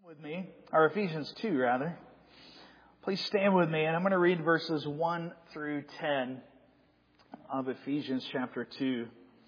With me, or Ephesians 2 rather. Please stand with me, and I'm going to read verses 1 through 10 of Ephesians chapter 2.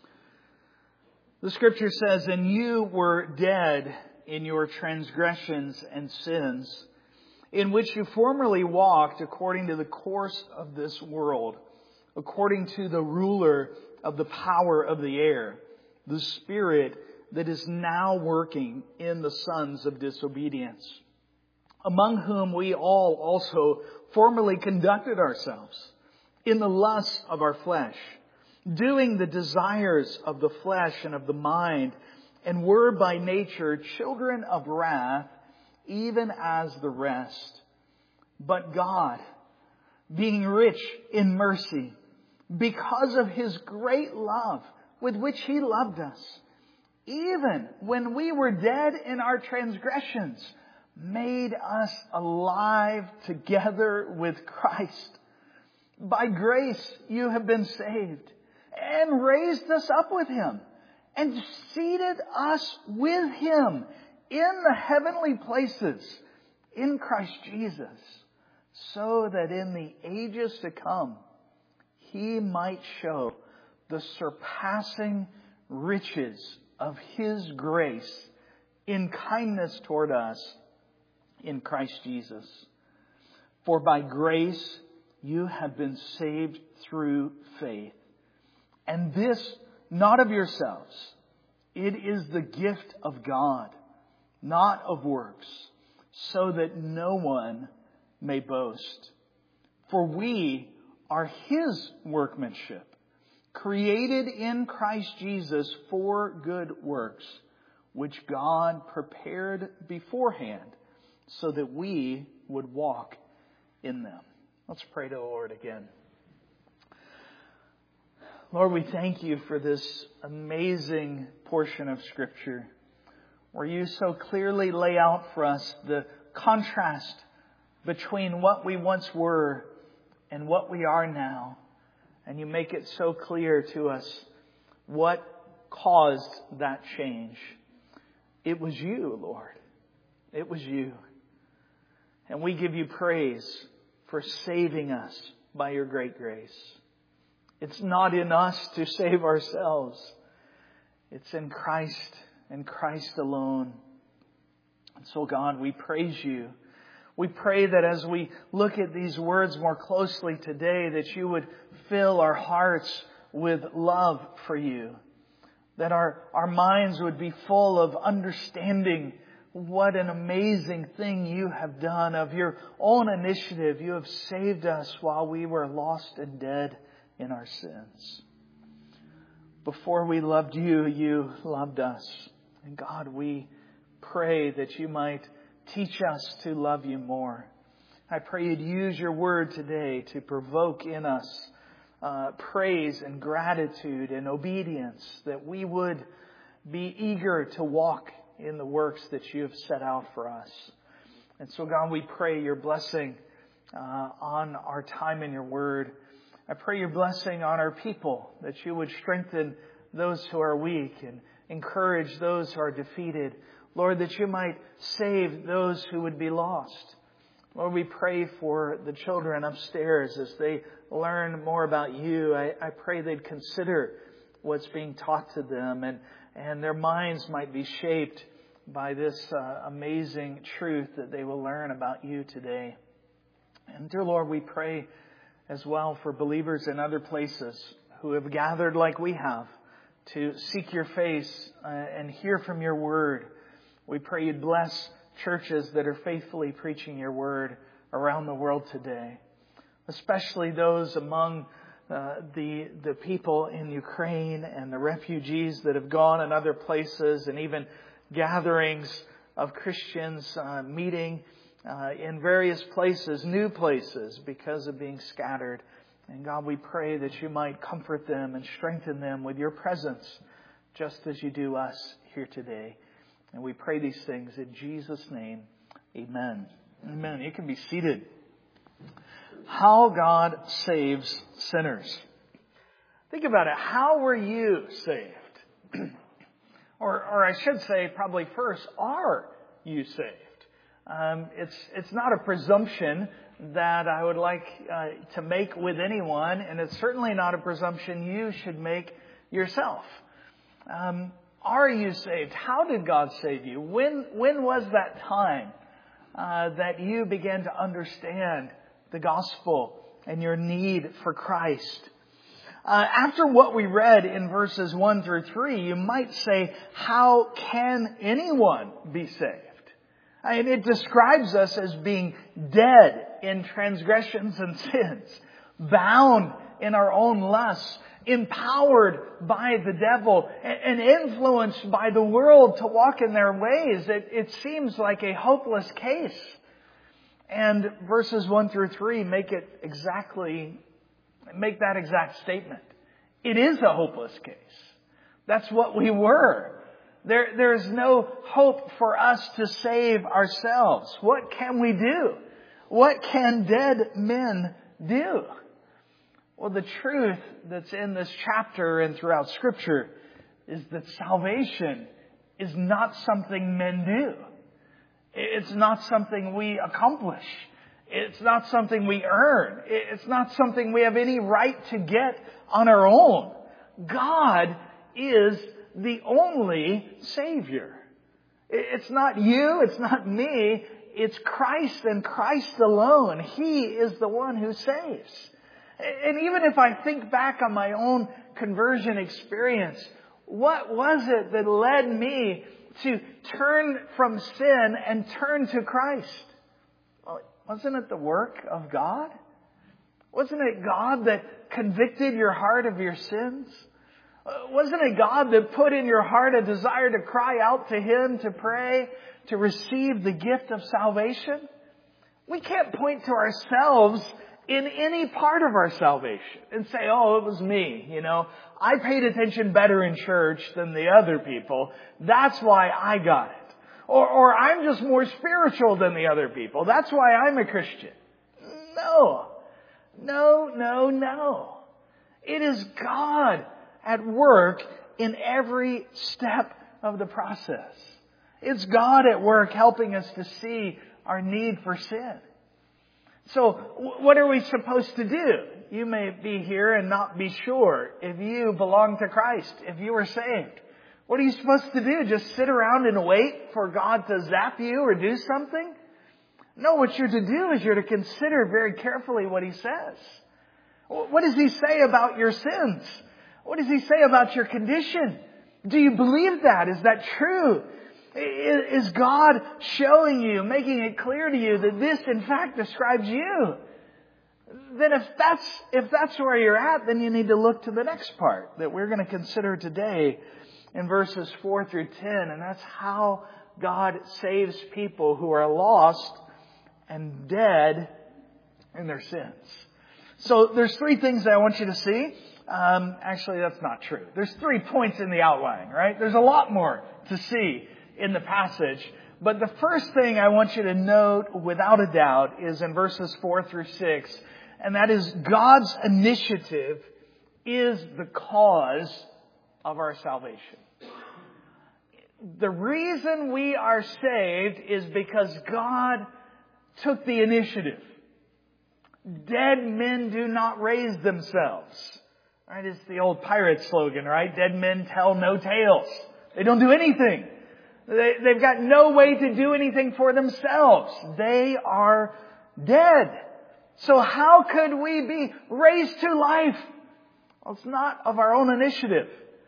The scripture says, "And you were dead in your transgressions and sins, in which you formerly walked according to the course of this world, according to the ruler of the power of the air, the spirit that is now working in the sons of disobedience, among whom we all also formerly conducted ourselves in the lusts of our flesh, doing the desires of the flesh and of the mind, and were by nature children of wrath, even as the rest. But God, being rich in mercy, because of His great love with which He loved us, even when we were dead in our transgressions, made us alive together with Christ. By grace you have been saved, and raised us up with Him, and seated us with Him in the heavenly places in Christ Jesus, so that in the ages to come He might show the surpassing riches of His grace in kindness toward us in Christ Jesus. For by grace you have been saved through faith. And this not of yourselves. It is the gift of God, not of works, so that no one may boast. For we are His workmanship, created in Christ Jesus for good works, which God prepared beforehand so that we would walk in them." Let's pray to the Lord again. Lord, we thank You for this amazing portion of Scripture where You so clearly lay out for us the contrast between what we once were and what we are now. And You make it so clear to us what caused that change. It was You, Lord. It was You. And we give You praise for saving us by Your great grace. It's not in us to save ourselves. It's in Christ and Christ alone. And so, God, we praise You. We pray that as we look at these words more closely today, that You would fill our hearts with love for You. That our minds would be full of understanding what an amazing thing You have done. Of Your own initiative, You have saved us while we were lost and dead in our sins. Before we loved You, You loved us. And God, we pray that You might teach us to love You more. I pray You'd use Your word today to provoke in us praise and gratitude and obedience, that we would be eager to walk in the works that You have set out for us. And so, God, we pray Your blessing on our time in Your word. I pray Your blessing on our people, that You would strengthen those who are weak and encourage those who are defeated. Lord, that You might save those who would be lost. Lord, we pray for the children upstairs as they learn more about You. I pray they'd consider what's being taught to them, and their minds might be shaped by this amazing truth that they will learn about You today. And dear Lord, we pray as well for believers in other places who have gathered like we have to seek Your face and hear from Your word. We pray You'd bless churches that are faithfully preaching Your word around the world today, especially those among the people in Ukraine and the refugees that have gone in other places, and even gatherings of Christians meeting in various places, new places, because of being scattered. And God, we pray that You might comfort them and strengthen them with Your presence, just as You do us here today. And we pray these things in Jesus' name. Amen. Amen. You can be seated. How God saves sinners. Think about it. How were you saved? Or I should say, probably first, are you saved? It's not a presumption that I would like to make with anyone, and it's certainly not a presumption you should make yourself. Are you saved? How did God save you? When was that time that you began to understand the gospel and your need for Christ? After what we read in verses 1 through 3, you might say, how can anyone be saved? I mean, it describes us as being dead in transgressions and sins, bound in our own lusts, empowered by the devil, and influenced by the world to walk in their ways. It seems like a hopeless case. And verses 1 through 3 make that exact statement. It is a hopeless case. That's what we were. There's no hope for us to save ourselves. What can we do? What can dead men do? Well, the truth that's in this chapter and throughout Scripture is that salvation is not something men do. It's not something we accomplish. It's not something we earn. It's not something we have any right to get on our own. God is the only Savior. It's not you, it's not me, it's Christ and Christ alone. He is the one who saves. And even if I think back on my own conversion experience, what was it that led me to turn from sin and turn to Christ? Well, wasn't it the work of God? Wasn't it God that convicted your heart of your sins? Wasn't it God that put in your heart a desire to cry out to Him, to pray, to receive the gift of salvation? We can't point to ourselves in any part of our salvation and say, oh, it was me. I paid attention better in church than the other people. That's why I got it. Or I'm just more spiritual than the other people. That's why I'm a Christian. No. It is God at work in every step of the process. It's God at work helping us to see our need for sin. So what are we supposed to do? You may be here and not be sure if you belong to Christ, if you are saved. What are you supposed to do? Just sit around and wait for God to zap you or do something? No, what you're to do is you're to consider very carefully what He says. What does He say about your sins? What does He say about your condition? Do you believe that? Is that true? Is God showing you, making it clear to you that this in fact describes you? Then if that's where you're at, then you need to look to the next part that we're going to consider today in verses 4 through 10. And that's how God saves people who are lost and dead in their sins. So there's three things that I want you to see. Actually, that's not true. There's 3 points in the outline, right? There's a lot more to see in the passage. But the first thing I want you to note without a doubt is in verses 4 through 6. And that is God's initiative is the cause of our salvation. The reason we are saved is because God took the initiative. Dead men do not raise themselves. Right? It's the old pirate slogan, right? Dead men tell no tales. They don't do anything. They've got no way to do anything for themselves. They are dead. So how could we be raised to life? Well, it's not of our own initiative.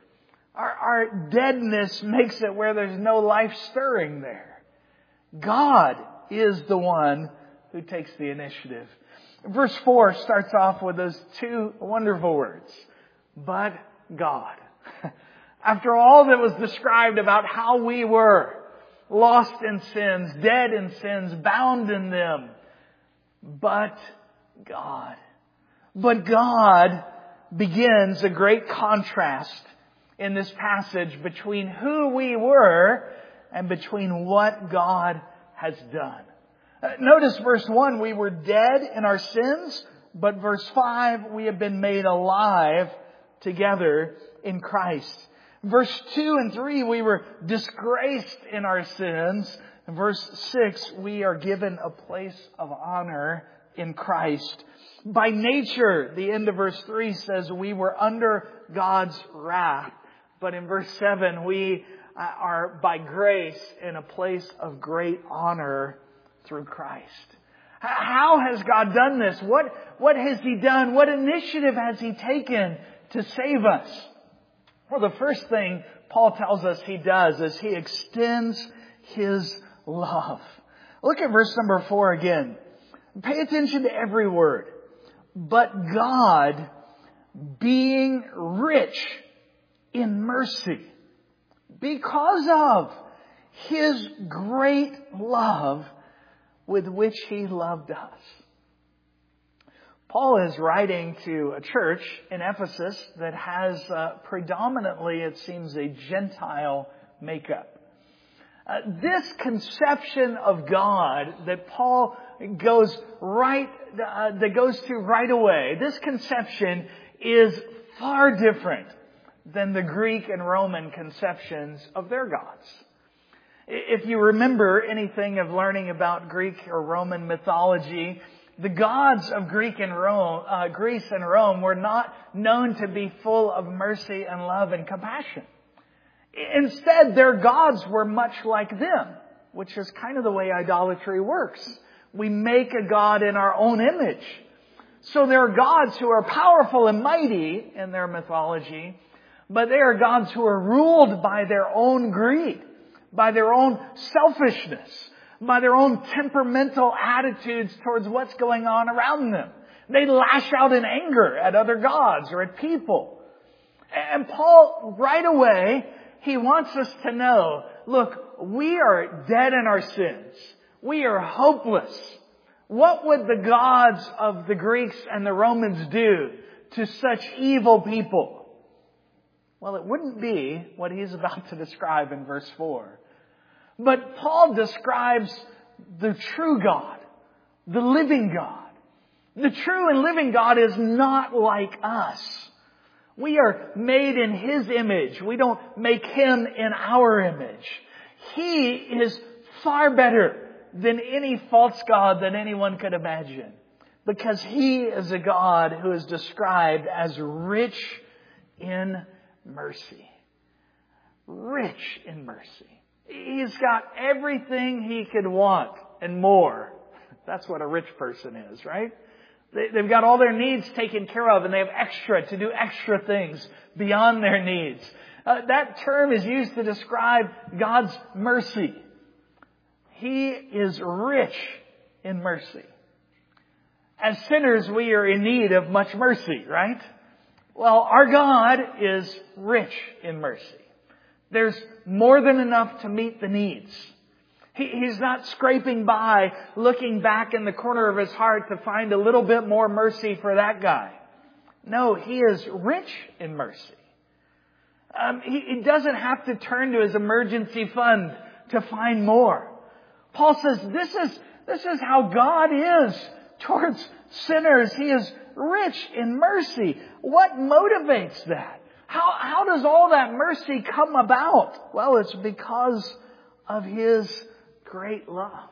Our deadness makes it where there's no life stirring there. God is the one who takes the initiative. Verse 4 starts off with those 2 wonderful words. But God. After all that was described about how we were lost in sins, dead in sins, bound in them. But God. But God begins a great contrast in this passage between who we were and between what God has done. Notice verse 1, we were dead in our sins, but verse 5, we have been made alive together in Christ. Verse 2 and 3, we were disgraced in our sins, In verse 6, we are given a place of honor in Christ. By nature, the end of verse 3 says we were under God's wrath. But in verse 7, we are by grace in a place of great honor through Christ. How has God done this? What has He done? What initiative has He taken to save us? Well, the first thing Paul tells us He does is He extends His love. Look at verse number 4 again. Pay attention to every word. But God, being rich in mercy, because of His great love with which He loved us. Paul is writing to a church in Ephesus that has predominantly, it seems, a Gentile makeup. This conception of God that Paul goes to right away, this conception is far different than the Greek and Roman conceptions of their gods. If you remember anything of learning about Greek or Roman mythology, the gods of Greece and Rome were not known to be full of mercy and love and compassion. Instead, their gods were much like them, which is kind of the way idolatry works. We make a god in our own image. So there are gods who are powerful and mighty in their mythology, but they are gods who are ruled by their own greed, by their own selfishness, by their own temperamental attitudes towards what's going on around them. They lash out in anger at other gods or at people. And Paul, right away, he wants us to know, look, we are dead in our sins. We are hopeless. What would the gods of the Greeks and the Romans do to such evil people? Well, it wouldn't be what he's about to describe in verse 4. But Paul describes the true God, the living God. The true and living God is not like us. We are made in His image. We don't make Him in our image. He is far better than any false god that anyone could imagine, because He is a God who is described as rich in mercy. Rich in mercy. He's got everything He could want and more. That's what a rich person is, right? They've got all their needs taken care of, and they have extra to do extra things beyond their needs. That term is used to describe God's mercy. He is rich in mercy. As sinners, we are in need of much mercy, right? Well, our God is rich in mercy. There's more than enough to meet the needs. He's not scraping by, looking back in the corner of His heart to find a little bit more mercy for that guy. No, He is rich in mercy. He doesn't have to turn to His emergency fund to find more. Paul says this is how God is towards sinners. He is rich in mercy. What motivates that? How does all that mercy come about? Well, it's because of His great love.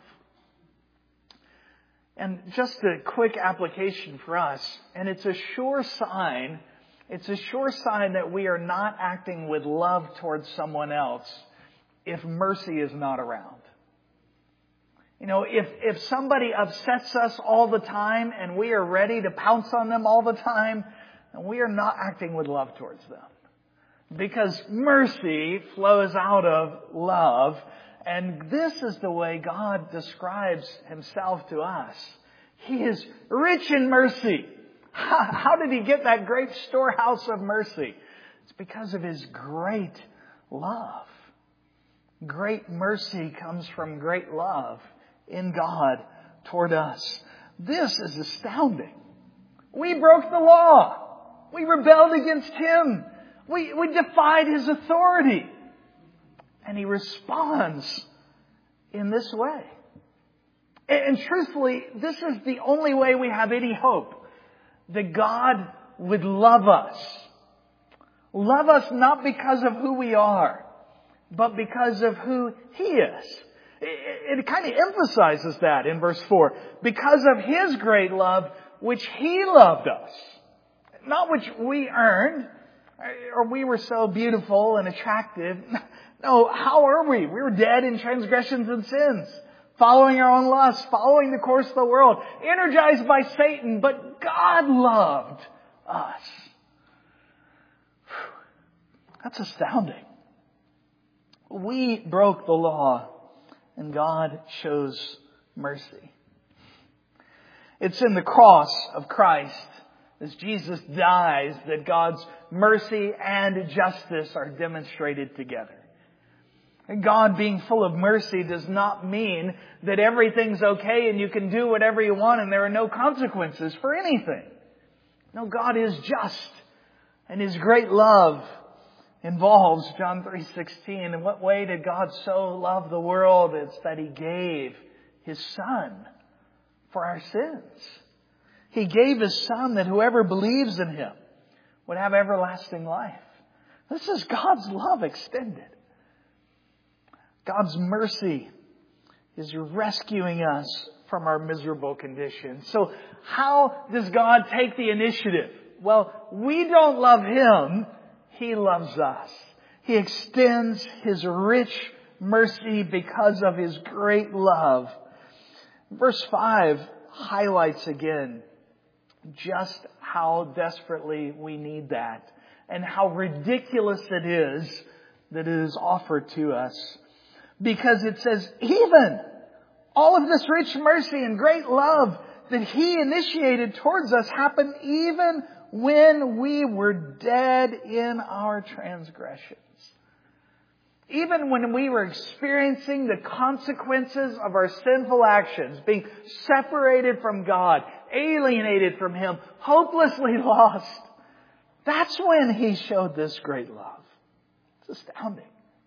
And just a quick application for us, and it's a sure sign that we are not acting with love towards someone else if mercy is not around. You know, if somebody upsets us all the time and we are ready to pounce on them all the time, then we are not acting with love towards them. Because mercy flows out of love. And this is the way God describes Himself to us. He is rich in mercy. How did He get that great storehouse of mercy? It's because of His great love. Great mercy comes from great love in God toward us. This is astounding. We broke the law. We rebelled against Him. We defied His authority. And He responds in this way. And truthfully, this is the only way we have any hope. That God would love us. Love us not because of who we are, but because of who He is. It kind of emphasizes that in verse 4. Because of His great love, which He loved us. Not which we earned, or we were so beautiful and attractive. No, how are we? We were dead in transgressions and sins, following our own lusts, following the course of the world, energized by Satan, but God loved us. That's astounding. We broke the law, and God shows mercy. It's in the cross of Christ, as Jesus dies, that God's mercy and justice are demonstrated together. And God being full of mercy does not mean that everything's okay and you can do whatever you want and there are no consequences for anything. No, God is just, and His great love involves John 3:16. In what way did God so love the world? It's that He gave His Son for our sins. He gave His Son that whoever believes in Him would have everlasting life. This is God's love extended. God's mercy is rescuing us from our miserable condition. So how does God take the initiative? Well, we don't love Him. He loves us. He extends His rich mercy because of His great love. Verse 5 highlights again just how desperately we need that and how ridiculous it is that it is offered to us. Because it says, even all of this rich mercy and great love that He initiated towards us happened even when we were dead in our transgressions. Even when we were experiencing the consequences of our sinful actions, being separated from God, alienated from Him, hopelessly lost, that's when He showed this great love. It's astounding.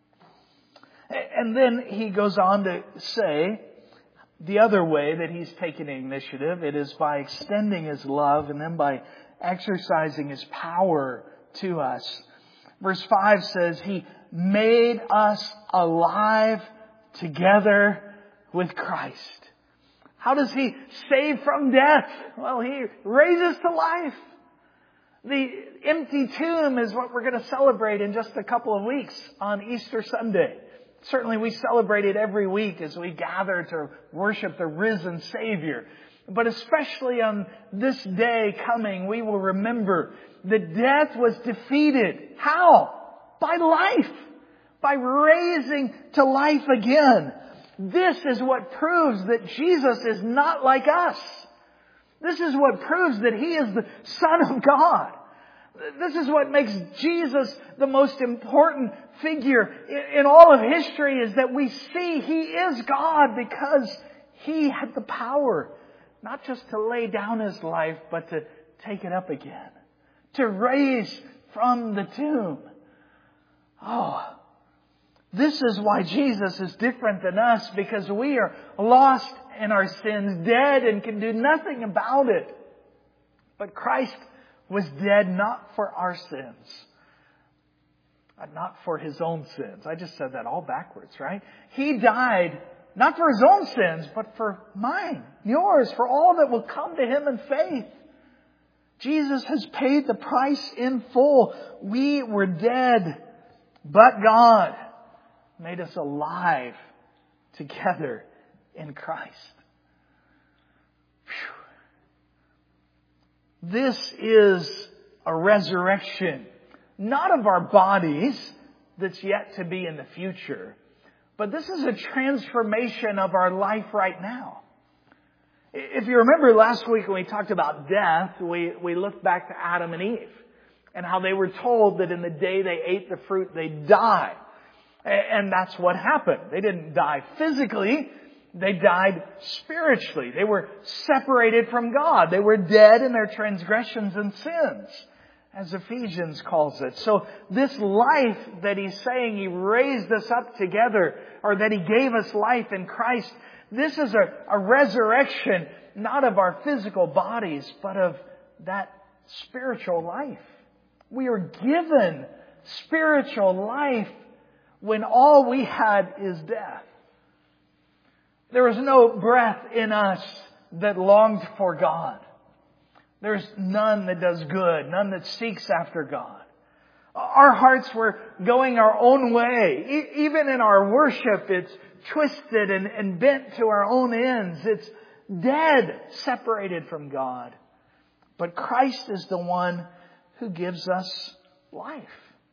And then He goes on to say the other way that He's taken initiative. It is by extending His love and then by exercising His power to us. Verse 5 says, He made us alive together with Christ. How does He save from death? Well, He raises to life. The empty tomb is what we're going to celebrate in just a couple of weeks on Easter Sunday. Certainly we celebrate it every week as we gather to worship the risen Savior. But especially on this day coming, we will remember that death was defeated. How? By life. By raising to life again. This is what proves that Jesus is not like us. This is what proves that He is the Son of God. This is what makes Jesus the most important figure in all of history, is that we see He is God because He had the power not just to lay down His life, but to take it up again. To raise from the tomb. Oh, this is why Jesus is different than us, because we are lost in our sins, dead and can do nothing about it. But Christ was dead not for our sins, not for His own sins. I just said that all backwards, right? He died not for His own sins, but for mine, yours, for all that will come to Him in faith. Jesus has paid the price in full. We were dead, but God made us alive together in Christ. Whew. This is a resurrection, not of our bodies that's yet to be in the future, but this is a transformation of our life right now. If you remember last week when we talked about death, we looked back to Adam and Eve and how they were told that in the day they ate the fruit, they'd die. And that's what happened. They didn't die physically. They died spiritually. They were separated from God. They were dead in their transgressions and sins, as Ephesians calls it. So this life that He's saying He raised us up together, or that He gave us life in Christ, this is a resurrection, not of our physical bodies, but of that spiritual life. We are given spiritual life when all we had is death. There was no breath in us that longed for God. There's none that does good, none that seeks after God. Our hearts were going our own way. Even in our worship, it's twisted and bent to our own ends. It's dead, separated from God. But Christ is the one who gives us life.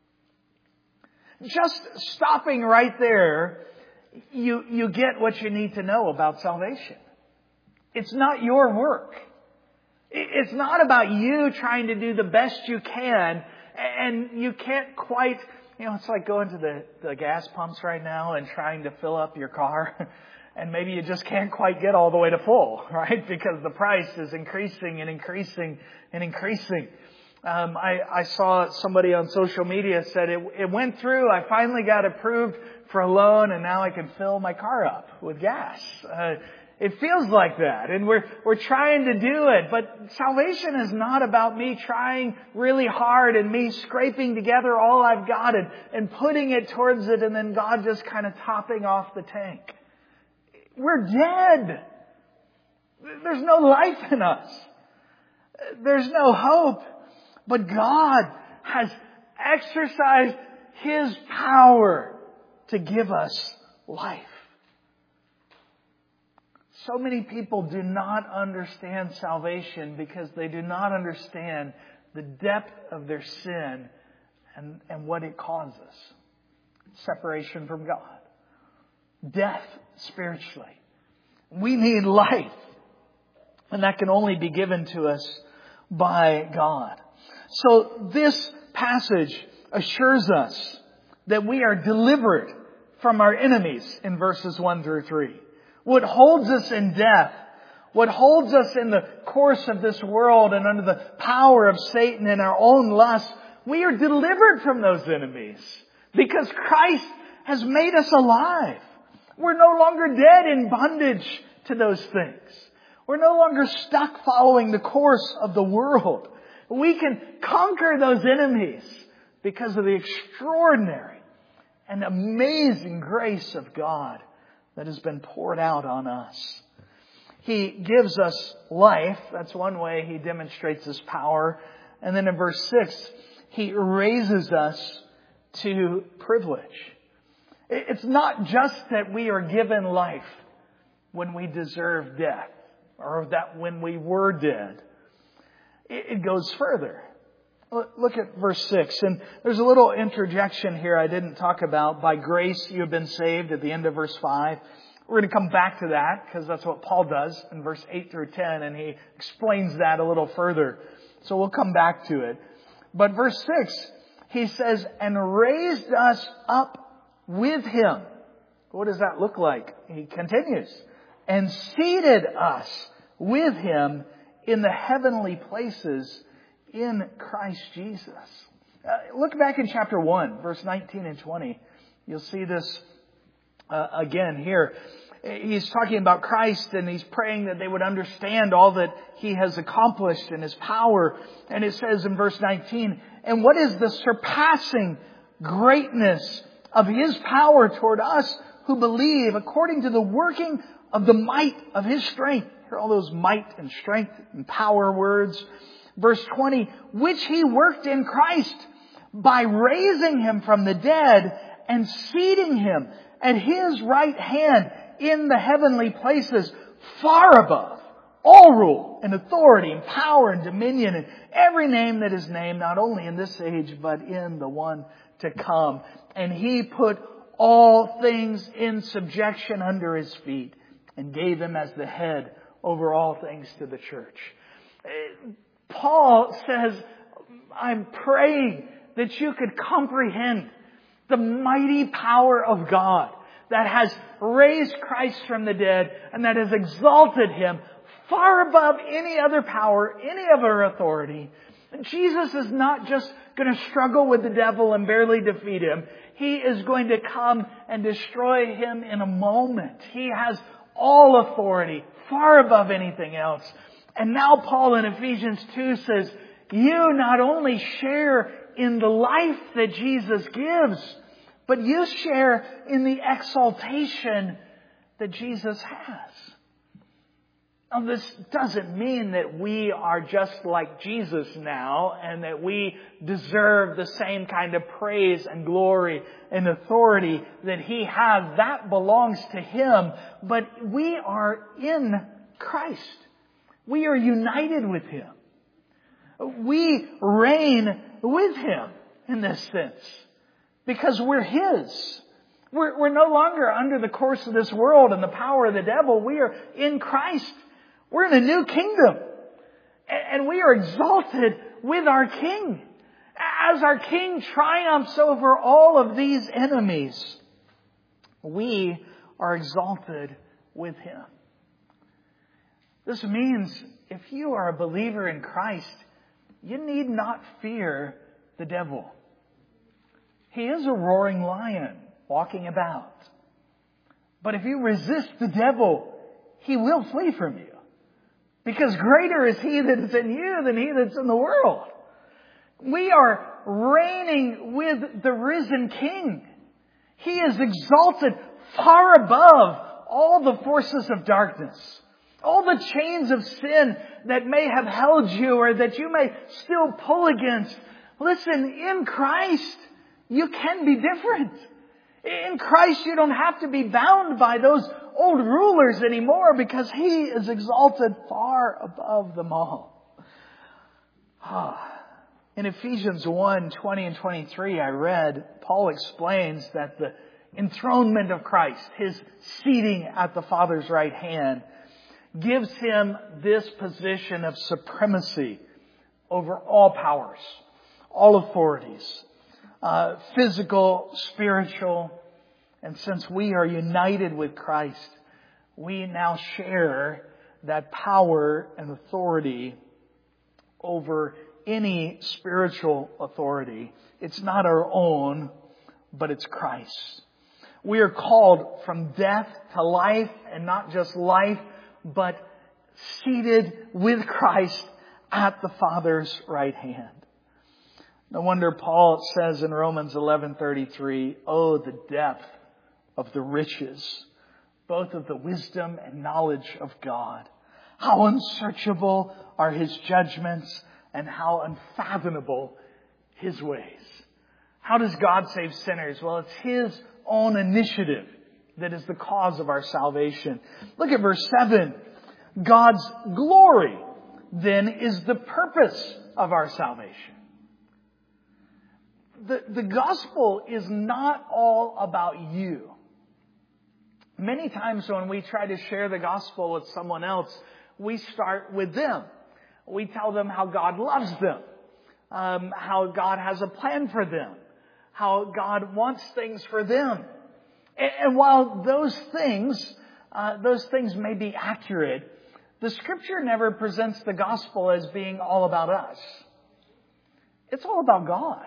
Just stopping right there, you get what you need to know about salvation. It's not your work. It's not about you trying to do the best you can, and you can't quite, it's like going to the gas pumps right now and trying to fill up your car, and maybe you just can't quite get all the way to full, right? Because the price is increasing and increasing and increasing. I saw somebody on social media said it went through. I finally got approved for a loan, and now I can fill my car up with gas. It feels like that, and we're trying to do it. But salvation is not about me trying really hard and me scraping together all I've got and putting it towards it, and then God just kind of topping off the tank. We're dead. There's no life in us. There's no hope. But God has exercised His power to give us life. So many people do not understand salvation because they do not understand the depth of their sin and what it causes. Separation from God. Death spiritually. We need life. And that can only be given to us by God. So this passage assures us that we are delivered from our enemies in verses 1 through 3. What holds us in death, what holds us in the course of this world and under the power of Satan and our own lust, we are delivered from those enemies because Christ has made us alive. We're no longer dead in bondage to those things. We're no longer stuck following the course of the world. We can conquer those enemies because of the extraordinary and amazing grace of God that has been poured out on us. He gives us life. That's one way He demonstrates His power. And then in verse 6, He raises us to privilege. It's not just that we are given life when we deserve death or that when we were dead. It goes further. Look at verse 6. And there's a little interjection here I didn't talk about. By grace you have been saved at the end of verse 5. We're going to come back to that because that's what Paul does in verse 8 through 10. And he explains that a little further. So we'll come back to it. But verse 6, he says, and raised us up with Him. What does that look like? He continues. And seated us with Him in the heavenly places in Christ Jesus. Look back in chapter 1, verse 19 and 20. You'll see this again here. He's talking about Christ and he's praying that they would understand all that He has accomplished in His power. And it says in verse 19, and what is the surpassing greatness of His power toward us who believe according to the working of the might of His strength. Hear all those might and strength and power words. Verse 20, which He worked in Christ by raising Him from the dead and seating Him at His right hand in the heavenly places, far above all rule and authority and power and dominion and every name that is named, not only in this age, but in the one to come. And He put all things in subjection under His feet and gave Him as the head over all things to the church. Paul says, I'm praying that you could comprehend the mighty power of God that has raised Christ from the dead and that has exalted Him far above any other power, any other authority. Jesus is not just going to struggle with the devil and barely defeat him. He is going to come and destroy him in a moment. He has all authority, far above anything else. And now Paul in Ephesians 2 says, you not only share in the life that Jesus gives, but you share in the exaltation that Jesus has. Now, this doesn't mean that we are just like Jesus now and that we deserve the same kind of praise and glory and authority that He has. That belongs to Him. But we are in Christ. We are united with Him. We reign with Him in this sense because we're His. We're no longer under the course of this world and the power of the devil. We are in Christ. We're in a new kingdom. And we are exalted with our King. As our King triumphs over all of these enemies, we are exalted with Him. This means if you are a believer in Christ, you need not fear the devil. He is a roaring lion walking about. But if you resist the devil, he will flee from you. Because greater is He that is in you than he that's in the world. We are reigning with the risen King. He is exalted far above all the forces of darkness. All the chains of sin that may have held you or that you may still pull against. Listen, in Christ, you can be different. In Christ, you don't have to be bound by those old rulers anymore because He is exalted far above them all. In Ephesians 1:20 and 23, I read, Paul explains that the enthronement of Christ, His seating at the Father's right hand, gives Him this position of supremacy over all powers, all authorities, physical, spiritual. And since we are united with Christ, we now share that power and authority over any spiritual authority. It's not our own, but it's Christ's. We are called from death to life, and not just life, but seated with Christ at the Father's right hand. No wonder Paul says in Romans 11:33, "Oh, the depth of the riches, both of the wisdom and knowledge of God. How unsearchable are His judgments and how unfathomable His ways." How does God save sinners? Well, it's His own initiative that is the cause of our salvation. Look at verse 7. God's glory then is the purpose of our salvation. The gospel is not all about you. Many times when we try to share the gospel with someone else, we start with them. We tell them how God loves them, how God has a plan for them, how God wants things for them. And while those things may be accurate, the Scripture never presents the gospel as being all about us. It's all about God.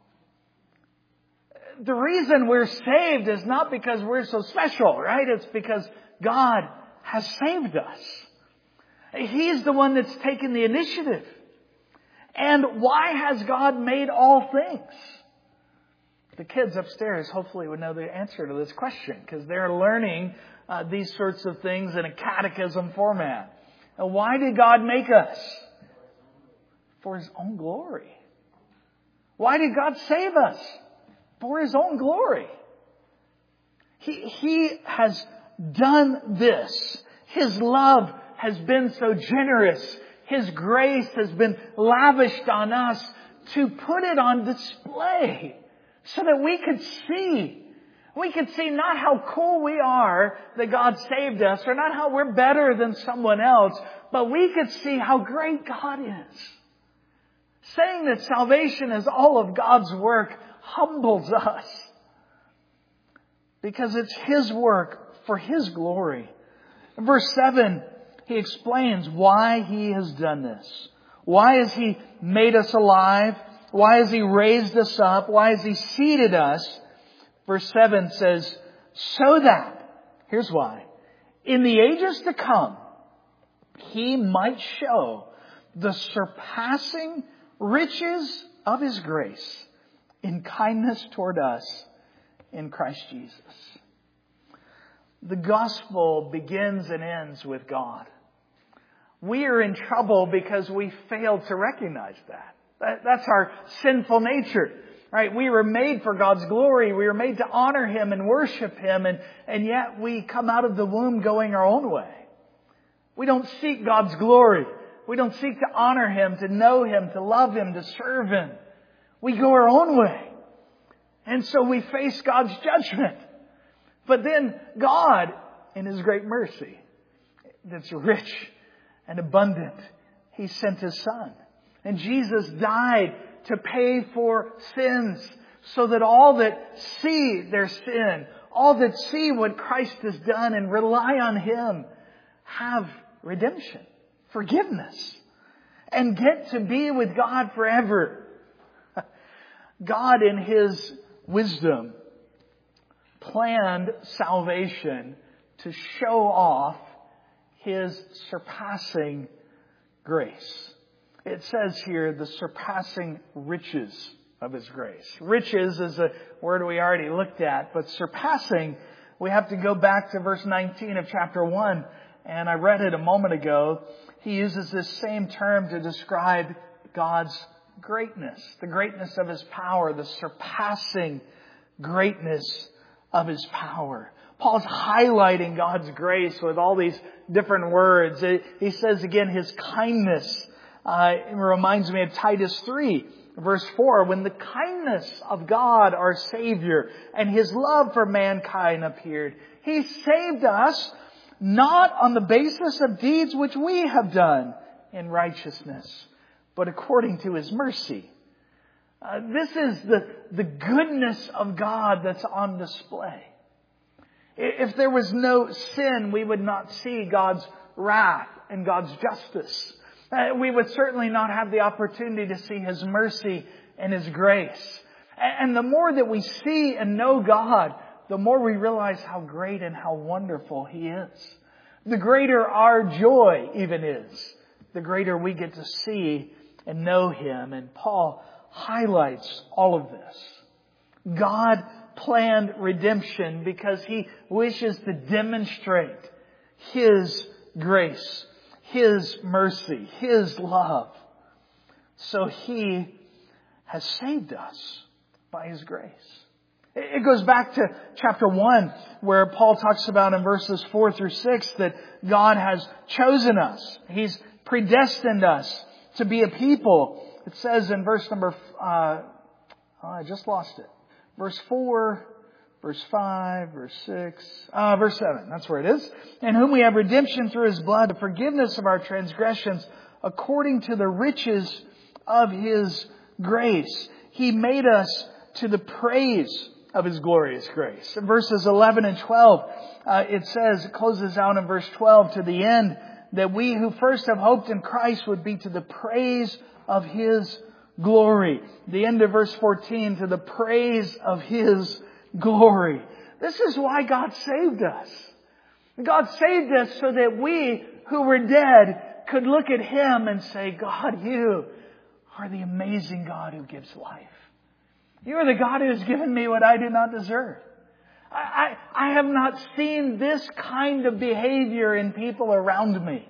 The reason we're saved is not because we're so special, right? It's because God has saved us. He's the one that's taken the initiative. And why has God made all things? The kids upstairs hopefully would know the answer to this question because they're learning these sorts of things in a catechism format. And why did God make us? For His own glory. Why did God save us? For His own glory. He has done this. His love has been so generous. His grace has been lavished on us to put it on display so that we could see. We could see not how cool we are that God saved us, or not how we're better than someone else, but we could see how great God is. Saying that salvation is all of God's work humbles us because it's His work for His glory. In verse 7, he explains why He has done this. Why has He made us alive? Why has He raised us up? Why has He seated us? Verse 7 says, so that, here's why, in the ages to come, He might show the surpassing riches of His grace in kindness toward us in Christ Jesus. The gospel begins and ends with God. We are in trouble because we fail to recognize that. That's our sinful nature. Right? We were made for God's glory. We were made to honor Him and worship Him. And yet we come out of the womb going our own way. We don't seek God's glory. We don't seek to honor Him, to know Him, to love Him, to serve Him. We go our own way. And so we face God's judgment. But then God, in His great mercy, that's rich and abundant, He sent His Son. And Jesus died to pay for sins so that all that see their sin, all that see what Christ has done and rely on Him, have redemption, forgiveness, and get to be with God forever. God, in His wisdom, planned salvation to show off His surpassing grace. It says here, the surpassing riches of His grace. Riches is a word we already looked at, but surpassing, we have to go back to verse 19 of chapter 1. And I read it a moment ago. He uses this same term to describe God's greatness, the greatness of His power, the surpassing greatness of His power. Paul's highlighting God's grace with all these different words. He says again, His kindness. It reminds me of Titus 3, verse 4, when the kindness of God, our Savior, and His love for mankind appeared, He saved us not on the basis of deeds which we have done in righteousness, but according to His mercy. This is the goodness of God that's on display. If there was no sin, we would not see God's wrath and God's justice. We would certainly not have the opportunity to see His mercy and His grace. And the more that we see and know God, the more we realize how great and how wonderful He is. The greater our joy even is, the greater we get to see and know Him. And Paul highlights all of this. God planned redemption because He wishes to demonstrate His grace, His mercy, His love. So He has saved us by His grace. It goes back to chapter 1 where Paul talks about in verses 4 through 6 that God has chosen us. He's predestined us to be a people. It says in verse number, I just lost it. Verse 4, verse 5, verse 6, verse 7. That's where it is. In whom we have redemption through His blood, the forgiveness of our transgressions, according to the riches of His grace. He made us to the praise of His glorious grace. In verses 11 and 12, it says, it closes out in verse 12 to the end, that we who first have hoped in Christ would be to the praise of His glory. The end of verse 14, to the praise of His glory. This is why God saved us. God saved us so that we who were dead could look at Him and say, God, You are the amazing God who gives life. You are the God who has given me what I do not deserve. I have not seen this kind of behavior in people around me.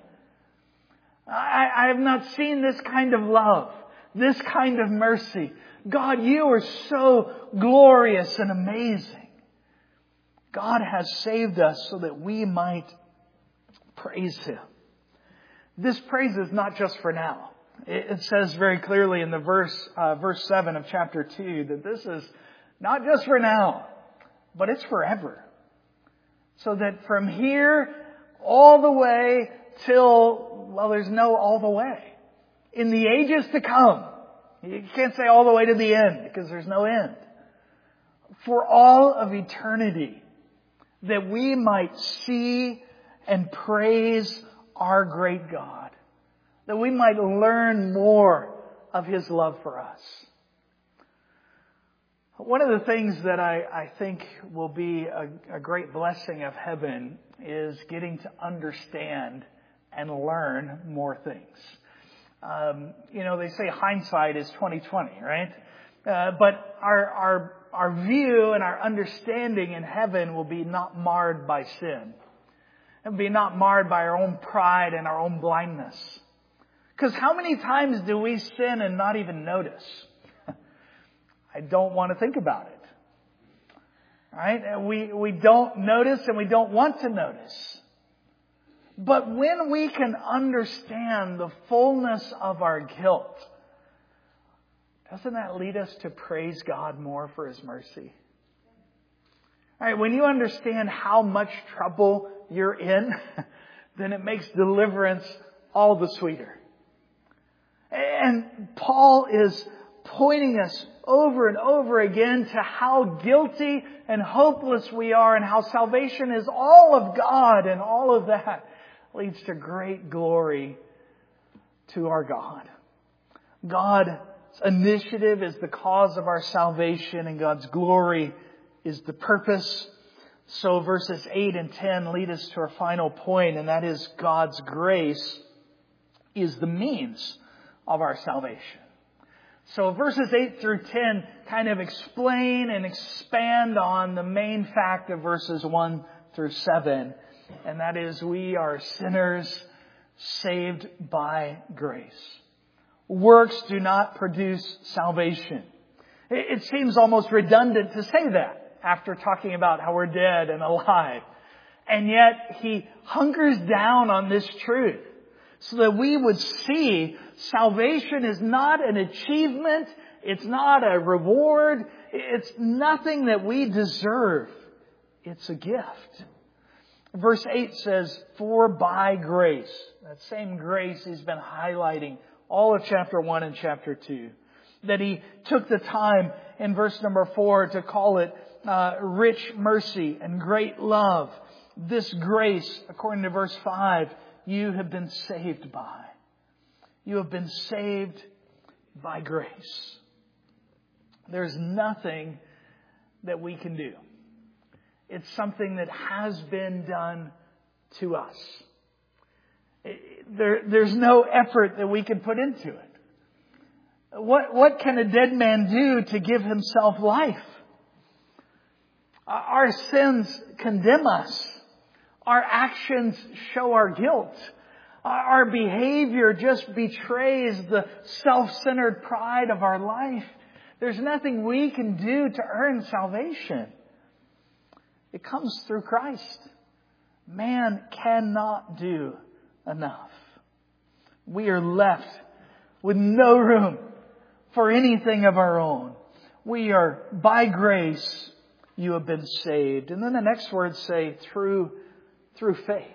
I have not seen this kind of love, this kind of mercy. God, You are so glorious and amazing. God has saved us so that we might praise Him. This praise is not just for now. It says very clearly in the verse 7 of chapter 2 that this is not just for now, but it's forever. So that from here all the way till, well, there's no all the way. In the ages to come, you can't say all the way to the end because there's no end. For all of eternity, that we might see and praise our great God. That we might learn more of His love for us. One of the things that I think will be a great blessing of heaven is getting to understand and learn more things. They say hindsight is 20/20, right? But our our view and our understanding in heaven will be not marred by sin. It will be not marred by our own pride and our own blindness. Because how many times do we sin and not even notice? I don't want to think about it. Right? And we don't notice and we don't want to notice. But when we can understand the fullness of our guilt, doesn't that lead us to praise God more for His mercy? All right, when you understand how much trouble you're in, then it makes deliverance all the sweeter. And Paul is pointing us over and over again to how guilty and hopeless we are and how salvation is all of God, and all of that leads to great glory to our God. God's initiative is the cause of our salvation, and God's glory is the purpose. So verses 8 and 10 lead us to our final point, and that is God's grace is the means of our salvation. So verses 8 through 10 kind of explain and expand on the main fact of verses 1 through 7. And that is, we are sinners saved by grace. Works do not produce salvation. It seems almost redundant to say that after talking about how we're dead and alive. And yet he hunkers down on this truth so that we would see salvation is not an achievement. It's not a reward. It's nothing that we deserve. It's a gift. Verse 8 says, for by grace. That same grace he's been highlighting all of chapter 1 and chapter 2. That he took the time in verse number 4 to call it rich mercy and great love. This grace, according to verse 5, you have been saved by. You have been saved by grace. There's nothing that we can do. It's something that has been done to us. There's no effort that we can put into it. What can a dead man do to give himself life? Our sins condemn us. Our actions show our guilt. Our behavior just betrays the self-centered pride of our life. There's nothing we can do to earn salvation. It comes through Christ. Man cannot do enough. We are left with no room for anything of our own. We are, by grace, you have been saved. And then the next words say, through faith.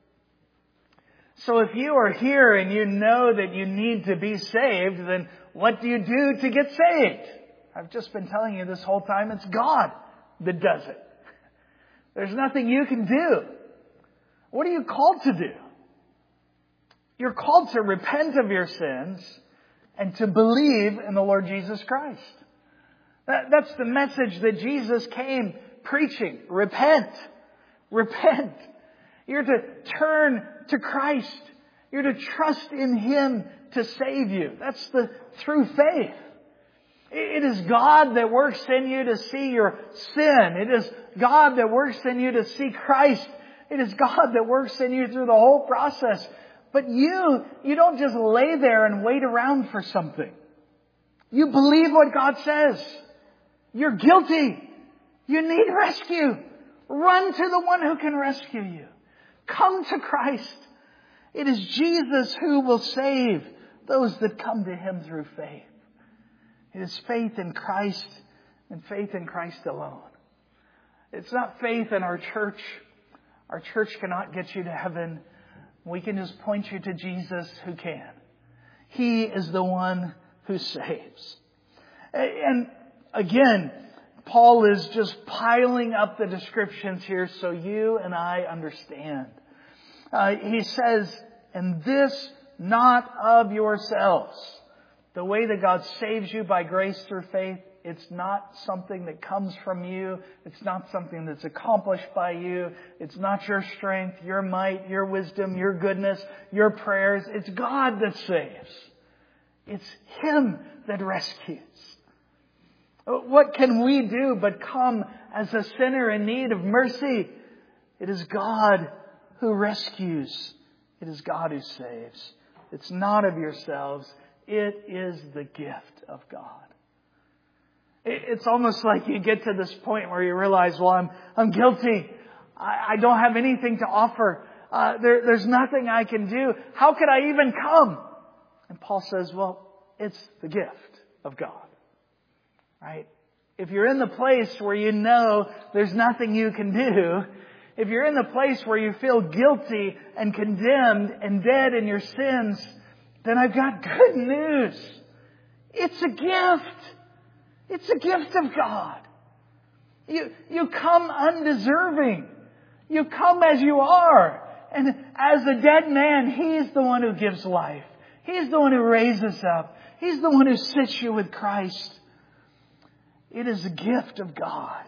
So if you are here and you know that you need to be saved, then what do you do to get saved? I've just been telling you this whole time, it's God that does it. There's nothing you can do. What are you called to do? You're called to repent of your sins and to believe in the Lord Jesus Christ. That's the message that Jesus came preaching. Repent. Repent. You're to turn to Christ. You're to trust in Him to save you. That's the through faith. It is God that works in you to see your sin. It is God that works in you to see Christ. It is God that works in you through the whole process. But you don't just lay there and wait around for something. You believe what God says. You're guilty. You need rescue. Run to the one who can rescue you. Come to Christ. It is Jesus who will save those that come to Him through faith. It is faith in Christ and faith in Christ alone. It's not faith in our church. Our church cannot get you to heaven. We can just point you to Jesus who can. He is the one who saves. And again, Paul is just piling up the descriptions here so you and I understand. He says, and this not of yourselves. The way that God saves you by grace through faith, it's not something that comes from you. It's not something that's accomplished by you. It's not your strength, your might, your wisdom, your goodness, your prayers. It's God that saves. It's Him that rescues. What can we do but come as a sinner in need of mercy? It is God who rescues. It is God who saves. It's not of yourselves. It is the gift of God. It's almost like you get to this point where you realize, well, I'm guilty. I don't have anything to offer. There's nothing I can do. How could I even come? And Paul says, well, it's the gift of God. Right? If you're in the place where you know there's nothing you can do, if you're in the place where you feel guilty and condemned and dead in your sins, then I've got good news. It's a gift. It's a gift of God. You come undeserving. You come as you are. And as a dead man, He's the one who gives life. He's the one who raises up. He's the one who sits you with Christ. It is a gift of God.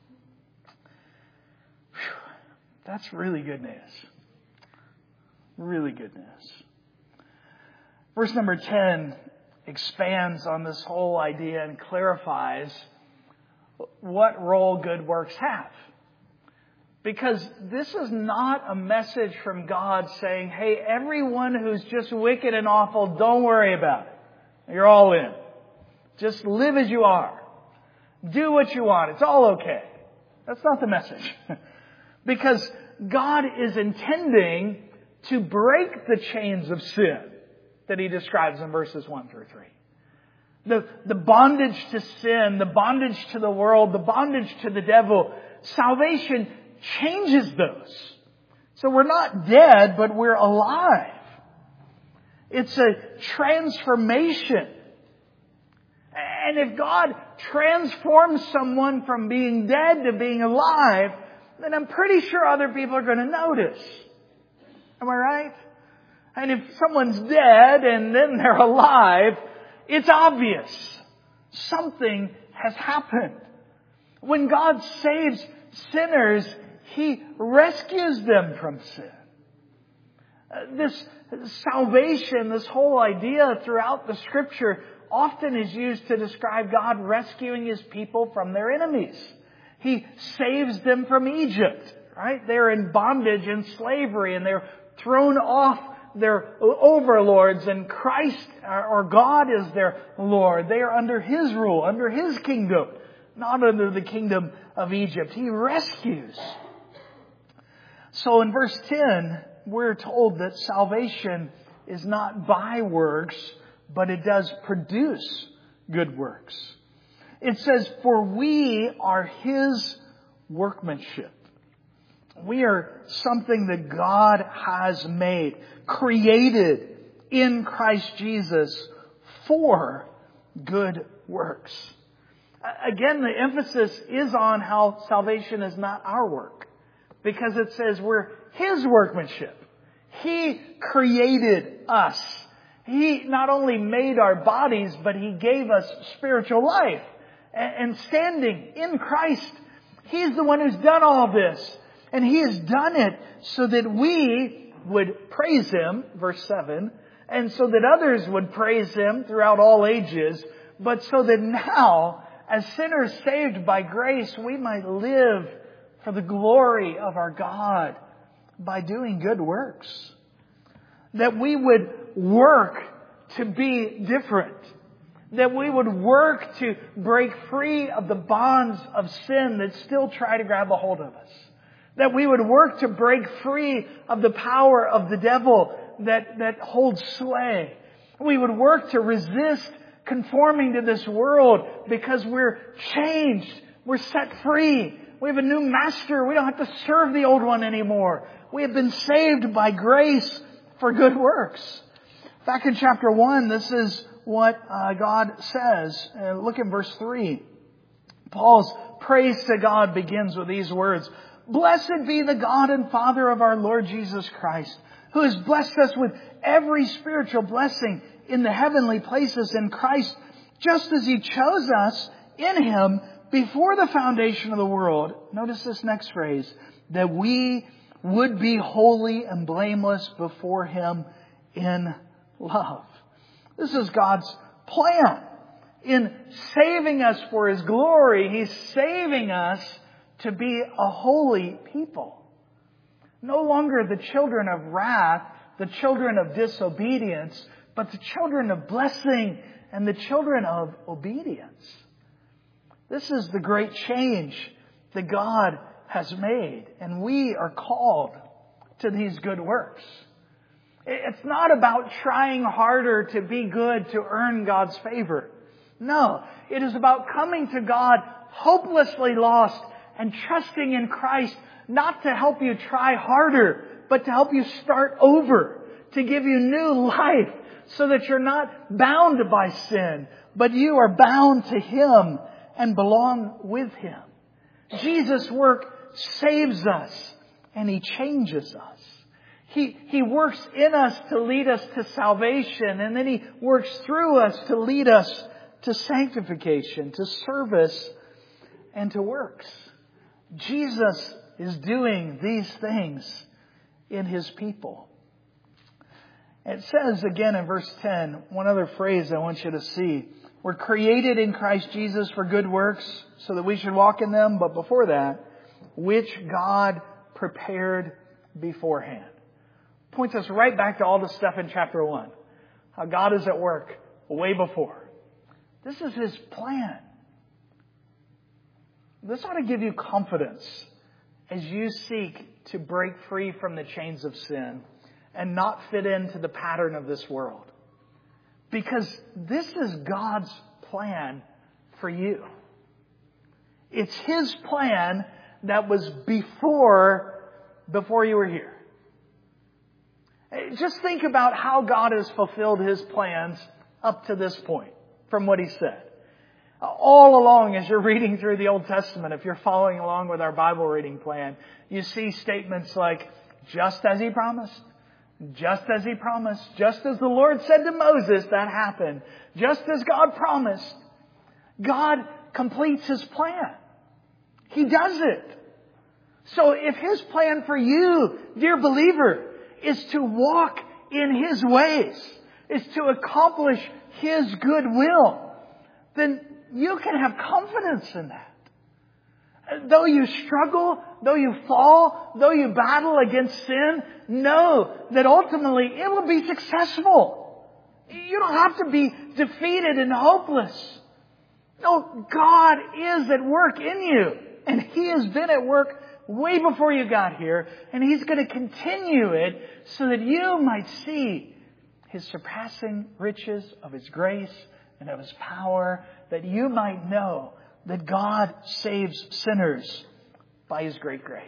Whew. That's really good news. Really good news. Verse number 10 expands on this whole idea and clarifies what role good works have. Because this is not a message from God saying, hey, everyone who's just wicked and awful, don't worry about it. You're all in. Just live as you are. Do what you want. It's all okay. That's not the message. Because God is intending to break the chains of sin that He describes in verses 1 through 3. The bondage to sin, the bondage to the world, the bondage to the devil. Salvation changes those. So we're not dead, but we're alive. It's a transformation. And if God transforms someone from being dead to being alive, then I'm pretty sure other people are going to notice. Am I right? And if someone's dead and then they're alive, it's obvious. Something has happened. When God saves sinners, He rescues them from sin. This salvation, this whole idea throughout the Scripture often is used to describe God rescuing His people from their enemies. He saves them from Egypt, right? They're in bondage and slavery and they're thrown off their overlords, and Christ or God is their Lord. They are under His rule, under His kingdom, not under the kingdom of Egypt. He rescues. So in verse 10, we're told that salvation is not by works, but it does produce good works. It says, for we are His workmanship. We are something that God has made, created in Christ Jesus for good works. Again, the emphasis is on how salvation is not our work, because it says we're His workmanship. He created us. He not only made our bodies, but He gave us spiritual life. And standing in Christ, He's the one who's done all this. And He has done it so that we would praise Him, verse 7, and so that others would praise Him throughout all ages, but so that now, as sinners saved by grace, we might live for the glory of our God by doing good works. That we would work to be different. That we would work to break free of the bonds of sin that still try to grab a hold of us. That we would work to break free of the power of the devil that holds sway. We would work to resist conforming to this world because we're changed. We're set free. We have a new master. We don't have to serve the old one anymore. We have been saved by grace for good works. Back in chapter 1, this is what God says. Look at verse 3. Paul's praise to God begins with these words. Blessed be the God and Father of our Lord Jesus Christ, who has blessed us with every spiritual blessing in the heavenly places in Christ, just as He chose us in Him before the foundation of the world. Notice this next phrase, that we would be holy and blameless before Him in love. This is God's plan. In saving us for His glory, He's saving us to be a holy people. No longer the children of wrath, the children of disobedience, but the children of blessing and the children of obedience. This is the great change that God has made, and we are called to these good works. It's not about trying harder to be good to earn God's favor. No, it is about coming to God hopelessly lost and trusting in Christ, not to help you try harder, but to help you start over, to give you new life so that you're not bound by sin, but you are bound to Him and belong with Him. Jesus' work saves us and He changes us. He works in us to lead us to salvation, and then He works through us to lead us to sanctification, to service, and to works. Jesus is doing these things in His people. It says again in verse 10, one other phrase I want you to see. We're created in Christ Jesus for good works so that we should walk in them. But before that, which God prepared beforehand. Points us right back to all the stuff in chapter 1. How God is at work way before. This is His plan. This ought to give you confidence as you seek to break free from the chains of sin and not fit into the pattern of this world. Because this is God's plan for you. It's His plan that was before you were here. Just think about how God has fulfilled His plans up to this point from what He said. All along as you're reading through the Old Testament, if you're following along with our Bible reading plan, you see statements like, just as He promised. Just as He promised. Just as the Lord said to Moses, that happened. Just as God promised. God completes His plan. He does it. So if His plan for you, dear believer, is to walk in His ways, is to accomplish His good will, then you can have confidence in that. Though you struggle, though you fall, though you battle against sin, know that ultimately it will be successful. You don't have to be defeated and hopeless. No, God is at work in you. And He has been at work way before you got here. And He's going to continue it so that you might see His surpassing riches of His grace and of His power, that you might know that God saves sinners by His great grace.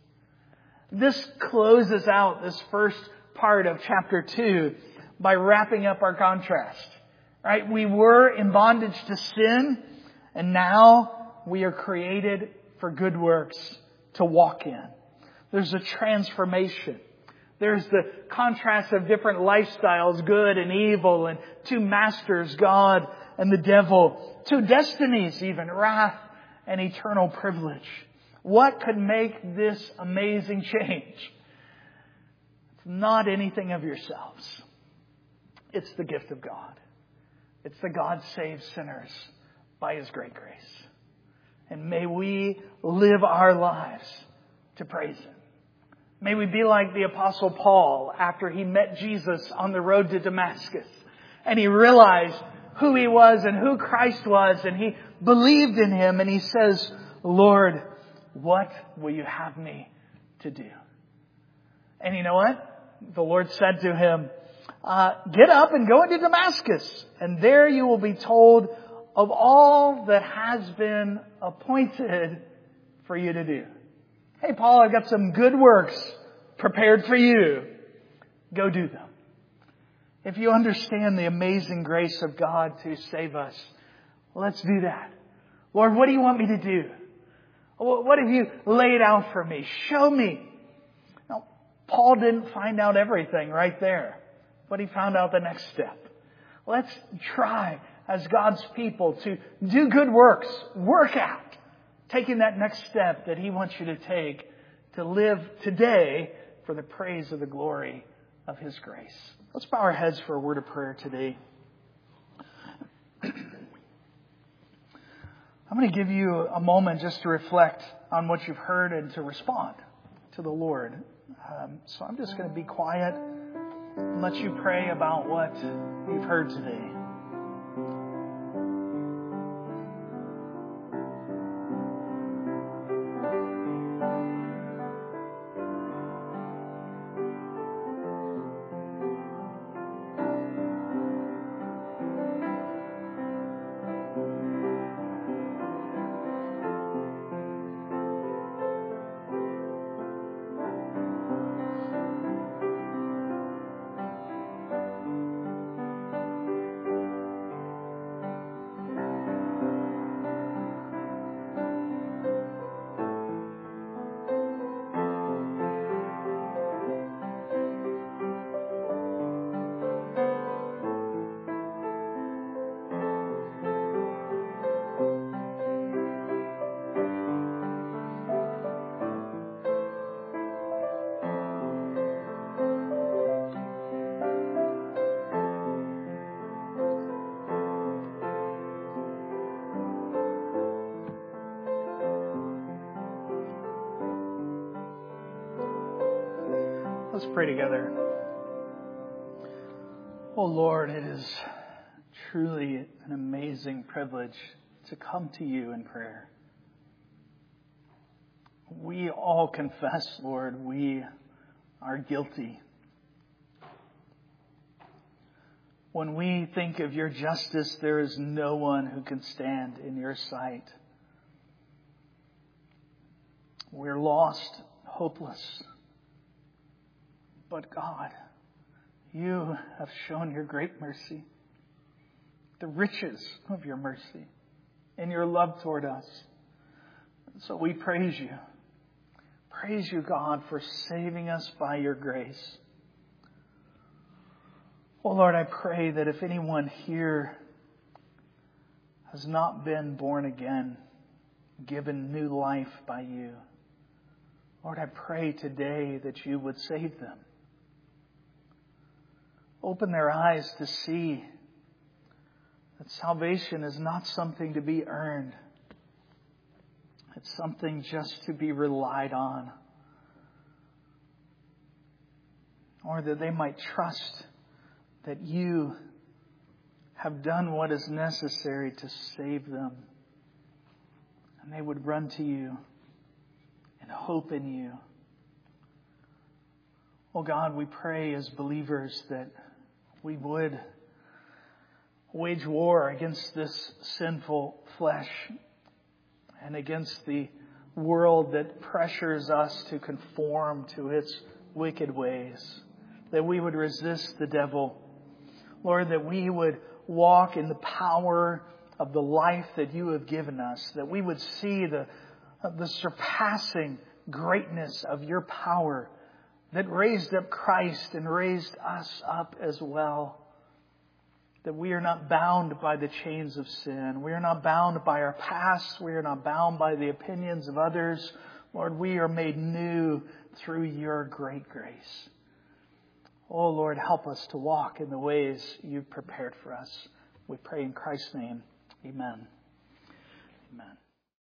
This closes out this first part of chapter 2 by wrapping up our contrast. Right? We were in bondage to sin, and now we are created for good works to walk in. There's a transformation. There's the contrast of different lifestyles, good and evil, and two masters, God and the devil, two destinies even, wrath and eternal privilege. What could make this amazing change? It's not anything of yourselves. It's the gift of God. It's the God saves sinners by His great grace. And may we live our lives to praise Him. May we be like the Apostle Paul after he met Jesus on the road to Damascus. And he realized who he was and who Christ was. And he believed in Him. And he says, Lord, what will you have me to do? And you know what? The Lord said to him, get up and go into Damascus. And there you will be told of all that has been appointed for you to do. Hey, Paul, I've got some good works prepared for you. Go do them. If you understand the amazing grace of God to save us, let's do that. Lord, what do you want me to do? What have you laid out for me? Show me. Now, Paul didn't find out everything right there, but he found out the next step. Let's try as God's people to do good works, work out, taking that next step that He wants you to take to live today for the praise of the glory of His grace. Let's bow our heads for a word of prayer today. I'm going to give you a moment just to reflect on what you've heard and to respond to the Lord. So I'm just going to be quiet and let you pray about what you've heard today. Let's pray together. Oh Lord, it is truly an amazing privilege to come to you in prayer. We all confess, Lord, we are guilty. When we think of your justice, there is no one who can stand in your sight. We're lost, hopeless. But God, you have shown your great mercy, the riches of your mercy and your love toward us. And so we praise you. Praise you, God, for saving us by your grace. Oh, Lord, I pray that if anyone here has not been born again, given new life by you, Lord, I pray today that you would save them. Open their eyes to see that salvation is not something to be earned. It's something just to be relied on. Or that they might trust that you have done what is necessary to save them. And they would run to you and hope in you. Oh God, we pray as believers that we would wage war against this sinful flesh and against the world that pressures us to conform to its wicked ways. That we would resist the devil. Lord, that we would walk in the power of the life that you have given us. That we would see the surpassing greatness of your power that raised up Christ and raised us up as well. That we are not bound by the chains of sin. We are not bound by our past. We are not bound by the opinions of others. Lord, we are made new through your great grace. Oh, Lord, help us to walk in the ways you've prepared for us. We pray in Christ's name. Amen. Amen.